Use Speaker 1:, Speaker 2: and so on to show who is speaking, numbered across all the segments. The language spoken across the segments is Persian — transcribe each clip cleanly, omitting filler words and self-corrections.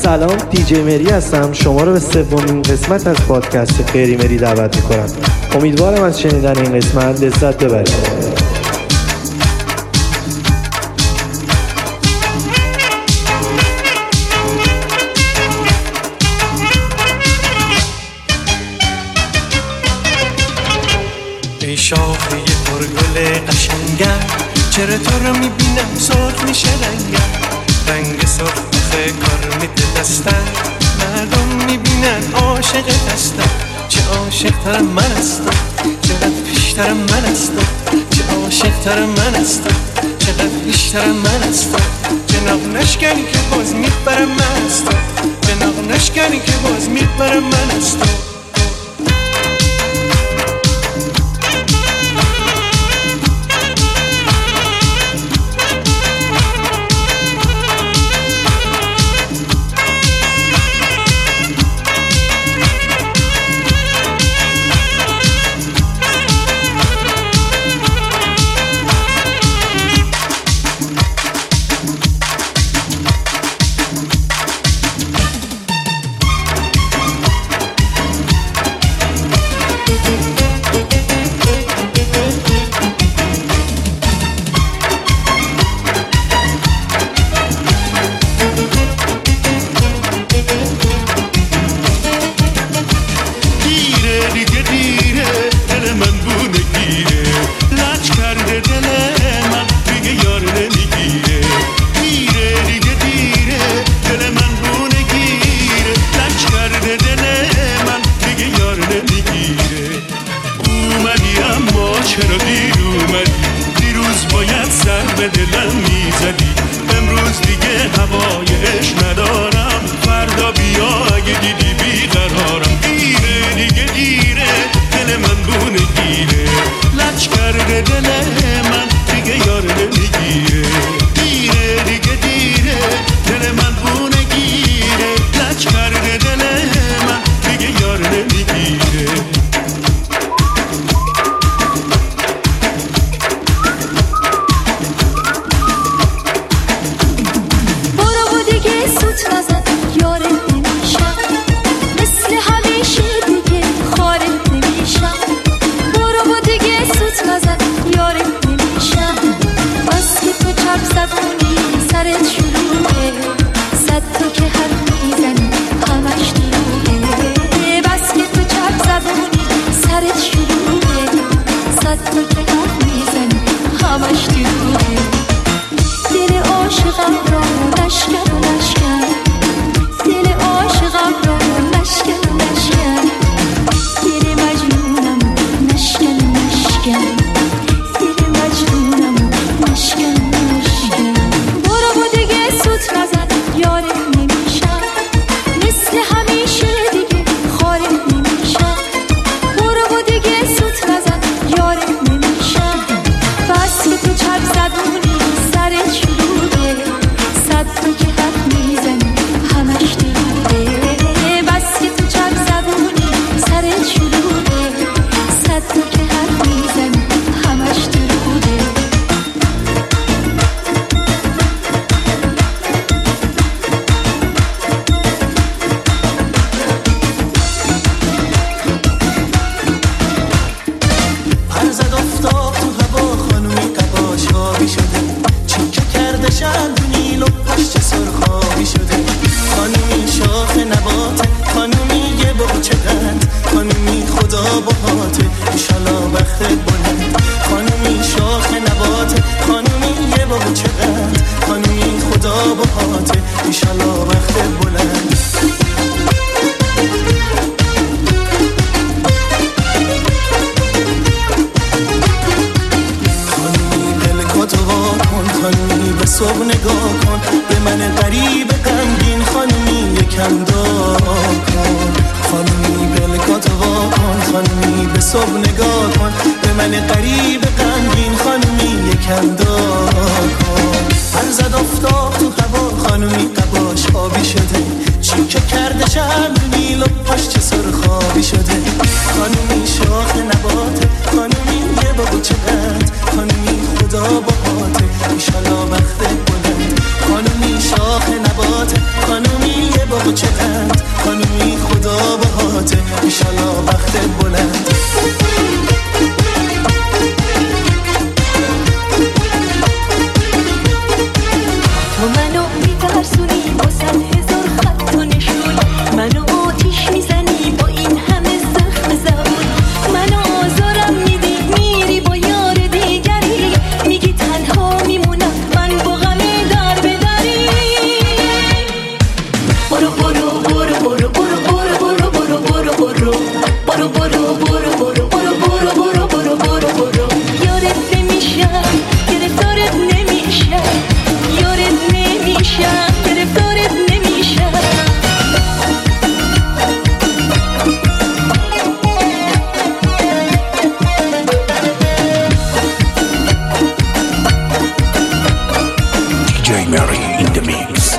Speaker 1: سلام، دیجی مری هستم. شما رو به سومین قسمت از پادکست فری مری دعوت میکنم. امیدوارم از شنیدن این قسمت لذت ببرید.
Speaker 2: ای شاخه پرگل قشنگم، چرا تو رو میبینم سرخ میشه رنگم. رنگ سرخ کار میده دستم، مردم میبینن عاشق هستم. چه عاشق‌ترم من هستم، چقدر پیشترم من هستم. چه عاشق‌ترم من هستم، چقدر پیشترم من هستم. جناب نشکنی که باز میبرم من هستم، جناب نشکنی که باز میبرم من هستم.
Speaker 3: خانومی شاخ نبات، خانومی یه بابا چقدر، خانومی خدا باهاته ایشالا وقت بلند. خانومی شاخ نبات، خانومی یه بابا
Speaker 4: DJ Mary in the mix.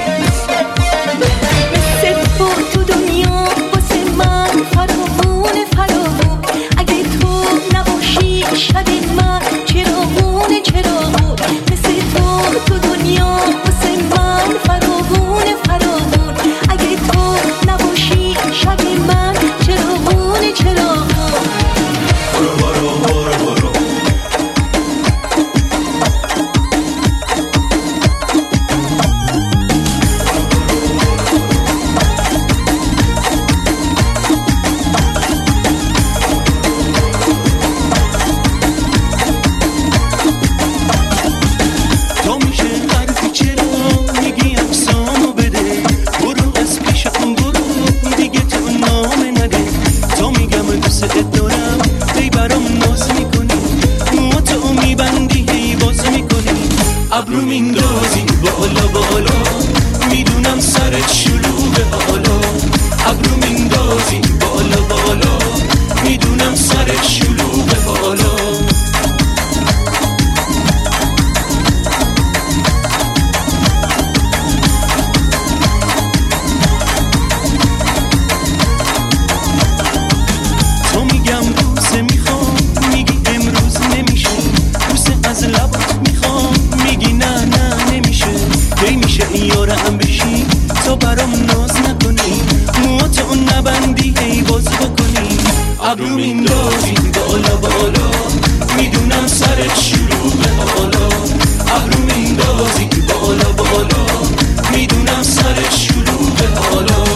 Speaker 3: ابرو میندازی بالا بالا، میدونم سرت شلوغه حالا. ابرو میندازی بالا بالا، میدونم سرت شلوغه حالا. تو میگم بوسه میخوام، میگی امروز نمیشه. بوسه از لبات میخوام، میگی نه نه نمیشه. کی میشه این یارم بشی، تو برام ناز نکنی، موهاتو نبندی هی باز بکنی. ابرو میندازی بالا بالا، میدونم سرت شلوغه حالا. ابرو میندازی بالا بالا، میدونم سرت شلوغه حالا.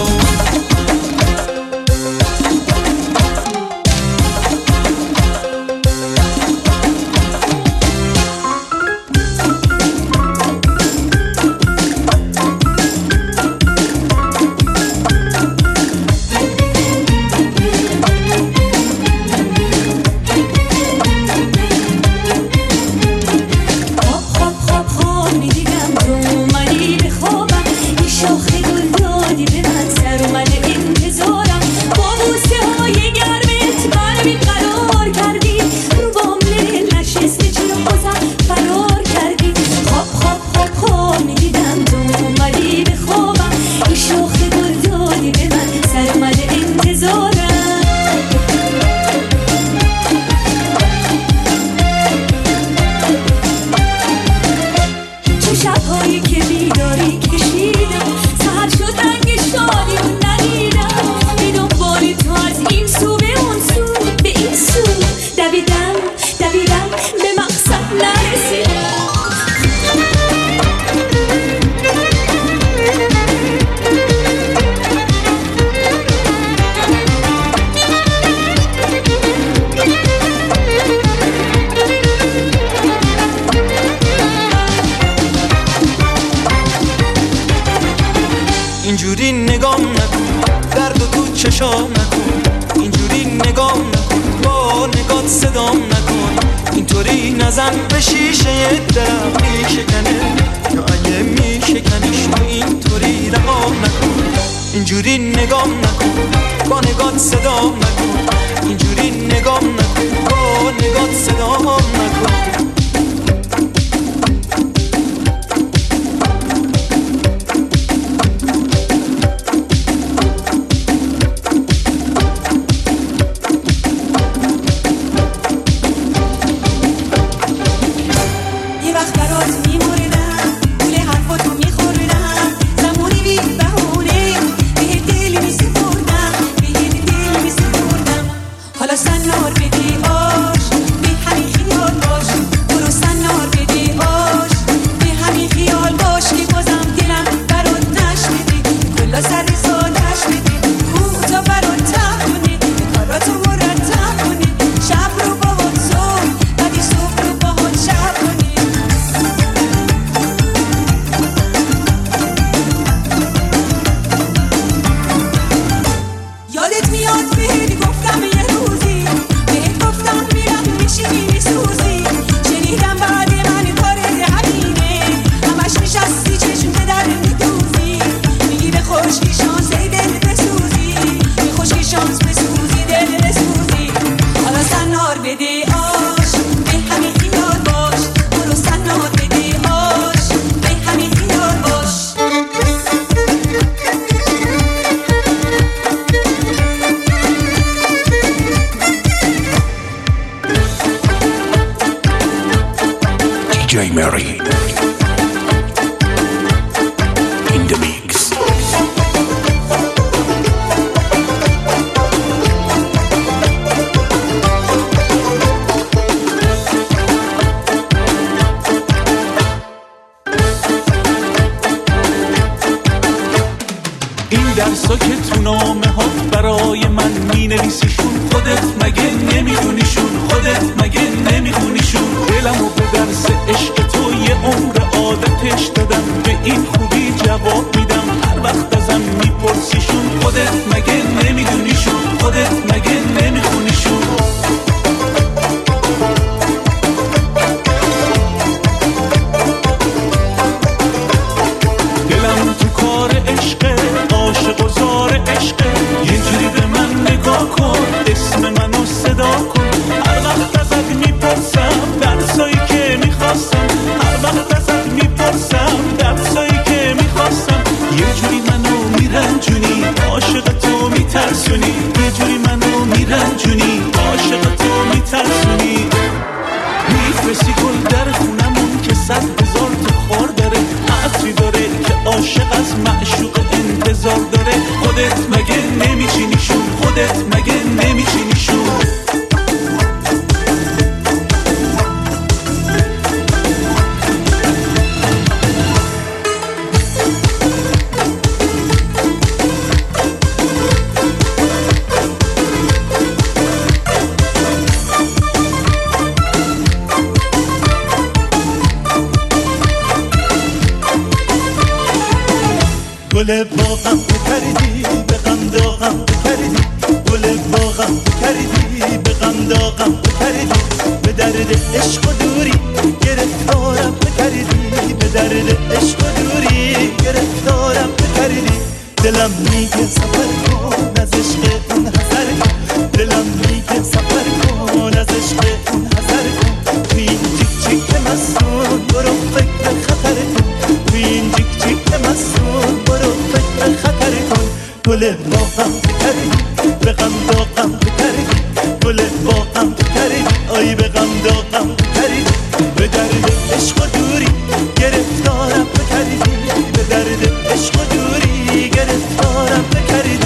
Speaker 3: اینجوری نگام نکن، درد و تو چشام نکن. اینجوری نگام نکن، با نگات صدام نکن. اینطوری نزن به شیشه دلم، میشکنه یا اگه میشکنیش تو اینطوری رهام نکن. اینجوری نگام نکن، با نگات صدام نکن. اینجوری نگام نکن، با نگات صدام نکن.
Speaker 5: یه وقت برات میموردم
Speaker 3: عکسا که تو نامه ها برای من می نویسیشون، خودت مگه نمیدونیشون؟ خودت مگه نمیدونیشون؟ دلمو به درس عشق تو یه عمر عادتش دادم، به این خوبی جواب میدم هر وقت ازم میپرسیشون. خودت مگه نمیدونیشون؟ خودت مگه نمیخونیشون؟ دلم تو کار عشقه، عاشق و زار عشقه، یه جوری به من نگاه کن، اسم منو صدا کن. هر وقت ازت میپرسم درسایی که میخواستم، هر وقت ازت میپرسم درسایی که میخواستم، یه جوری منو میرنجونی، عاشق تو میترسونی، یه جوری منو میرنجونی، عاشق تو میترسونی. میفرستی گل در خونمون که 100,000 تا خار داره، عطری داره که عاشق از معشوق انتظار داره. خودت مگه نمیچینیشون؟ خودت مگه نمیچینیشون؟
Speaker 5: گل باغم کردی به غم داغم کردی، گل باغم کردی به غم داغم کردی، به درد عشق و دوری گرفتارم کردی، به درد عشق و دوری گرفتارم کردی. دلم میگه سفر کن از عشق اون حذر کن، دلم میگه سفر کن از عشق اون حذر کن. تو این جیک جیک مستون برو فکر خطر کن، تو این جیک جیک مستون برو فکر خطر کن. گل باغم کردی به غم داغم کردی، گل باغم کردی آی به غم داغم کردی، به درد عشق و دوری گرفتارم کردی، به درد عشق و دوری گرفتارم کردی.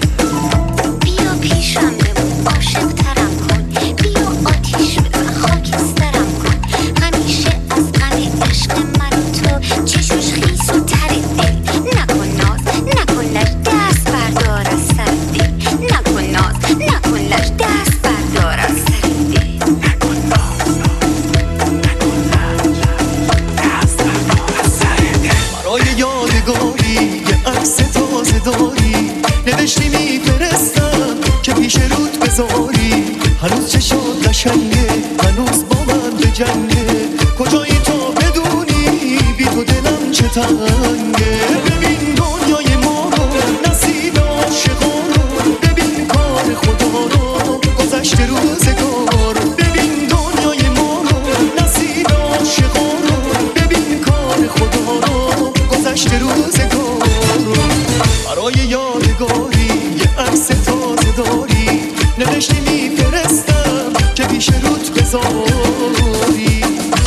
Speaker 6: بیا پیشم بمون عاشق ترم کن، بیا آتیش به من خاکسترم کن، همیشه از غم عشق من و تو چشمش خیس و تر دل. نکن ناز نکن لش دست بردار از سر دل، نکن ناز نکن لش دست بردار از سر دل.
Speaker 3: نکن ناز نکن لش دست بردار از سر دل.
Speaker 5: برای یادگاری یه عکس تازه داری، نوشتی میفرستم که پیش رود بذاری. هنوز چشات قشنگه، هنوز با من به جنگه، کجایی تو بدونی بی تو دلم چه تنگه. ببین دنیای ما رو، نصیب عاشقا رو، ببین کار خدا رو، گذشته روزگار. ببین دنیای ما رو، نصیب عاشقا رو، ببین کار خدا رو، گذشته روزگار. برای یادگاری یه عکس تازه داری، نوشتی میفرستم که پیش رود بذاری.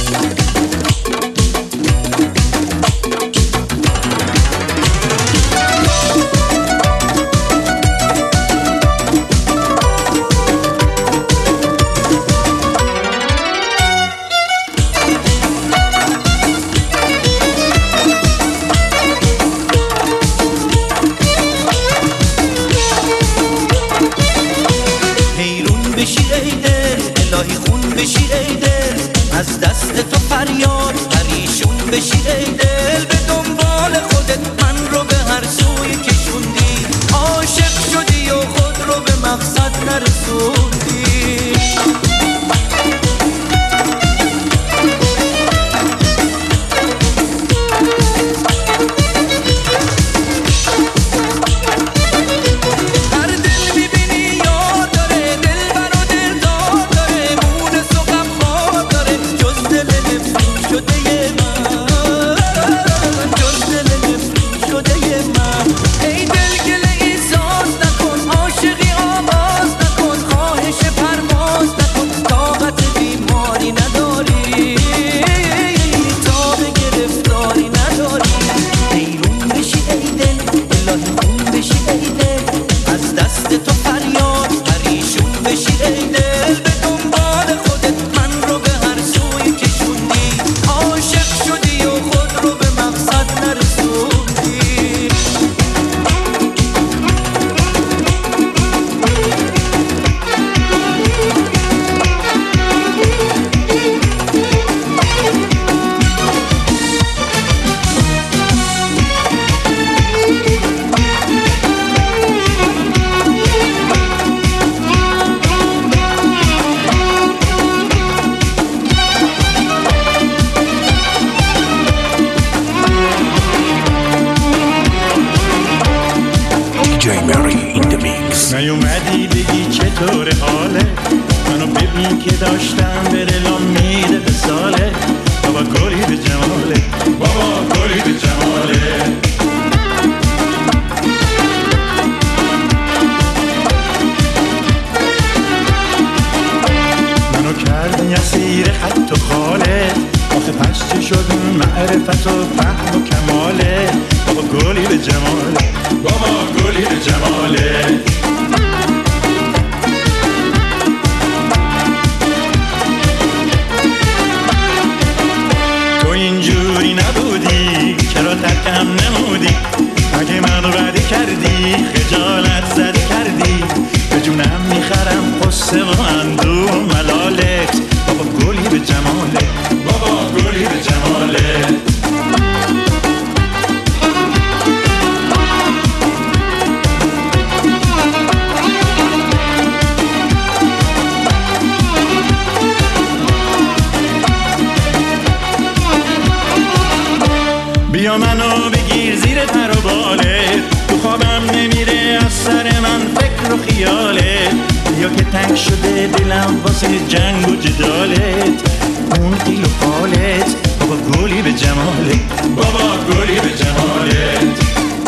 Speaker 7: از دست تو فریاد پریشون بشی ای دل، به دنبال خودت من رو به هر سوی کشوندی، عاشق شدی و خود رو به مقصد نرسوندی. ای دل گله ای ساز نکن، عاشقی آواز نکن،
Speaker 4: Mary in the mix.
Speaker 5: نیومدی بگی چطور حاله، منو ببین که داشتم به دلم میره به ساله. بابا گلی به جماله، بابا گلی به جماله. منو کردی اسیر خط و خاله، آخه پس چه شد معرفت و فهم و کماله. بابا گلی به جماله، بابا گلی به جماله. تو اینجوری نبودی، چرا ترکم نمودی؟ اگه منو بدی کردی، خجالت زدی کردی، به جونم میخرم قصه و اندوه و ملالت. بابا گلی به جماله، بابا گلی به جماله. بیا منو بگیر زیر پر و باله، تو خوابم نمیره از سر من فکر و خیاله. بیا که تنگ شده دلم واسه جنگ و جدالت، اون قیل و قالت. بابا گلی به جماله، بابا گلی به جمالت.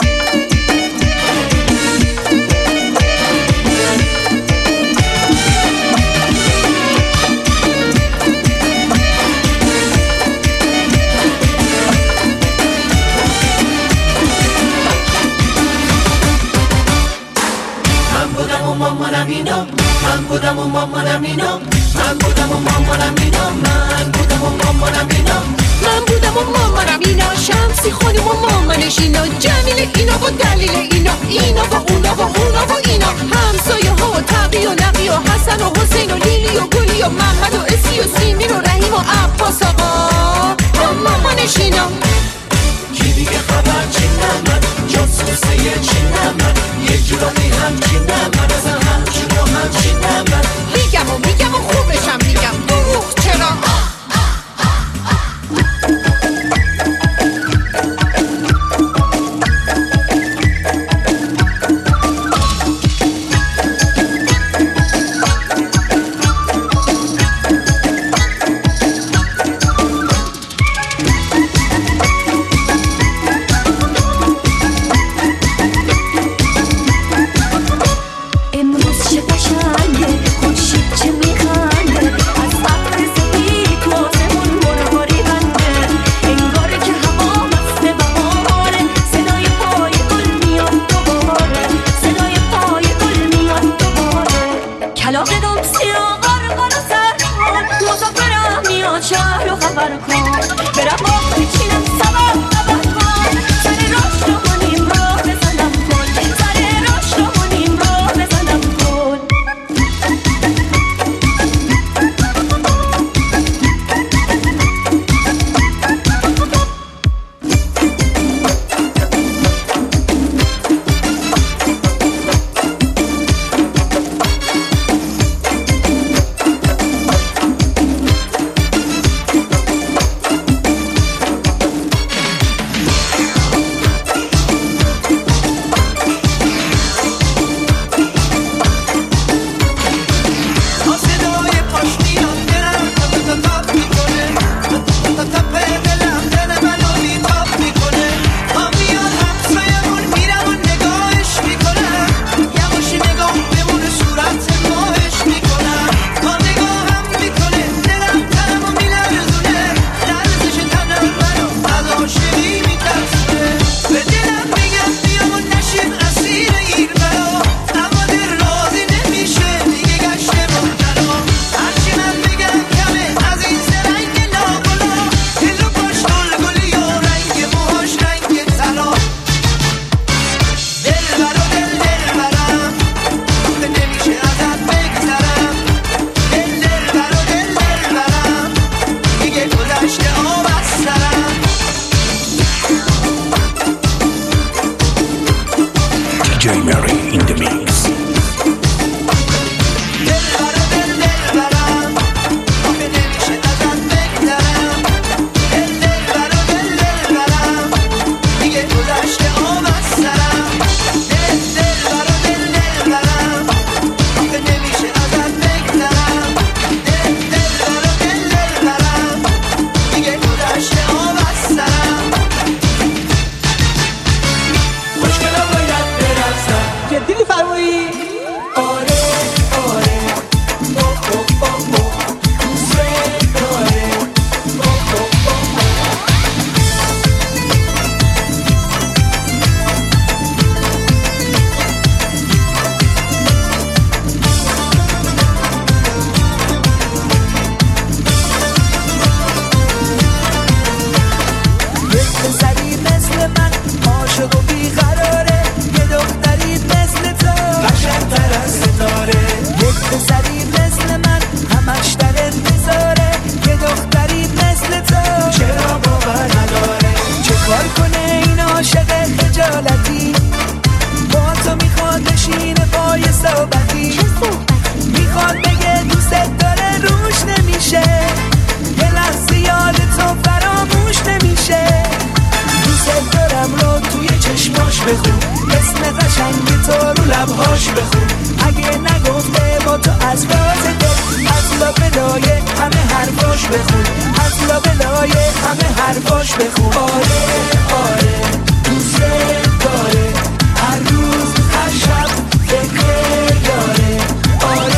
Speaker 8: مامانم اینا، من بودم و مامانم اینا، من بودم و مامانم اینا، من بودم و مامانم اینا، من بودم و مامانم اینا. شمسی خانم و مامانش اینا، جمیل اینا و دلیل اینا، اینا و اونا و اونا و اینا، همسایه ها و تقی و نقی و حسن و حسین و لیلی و گلی و محمد و اسی و سیمین و رحیم و عباس آقا و مامانش اینا. کی دیگه خبر چی نمد، جاسوسه چی نمد، یه جورایی همچی نمد، از همچین و همچی نمد. میگم و خوبشم میگم، دروغ چرا؟
Speaker 3: عاشق و بیقراره، یه دختری مثل تو
Speaker 5: قشنگ‌تر از ستاره،
Speaker 3: یک پسری مثل من همش در انتظاره، یه دختری مثل تو
Speaker 5: چرا باور نداره؟
Speaker 3: چه کار کنه این عاشق خجالتی، با تو میخواد بشینه پای صحبتی، میخواد بگه دوست داره روش نمیشه، یه لحظه یاد تو فراموش نمیشه. دوست دارم رو توی چشماش بخون، اسم قشنگ تو رو لبهاش بخون، اگه نگفته با تو از راز دل، از لابلای همه حرفاش بخون، از لابلای همه حرفاش بخون. آره آره دوست داره، هر روز هر شب فکر یاره. آره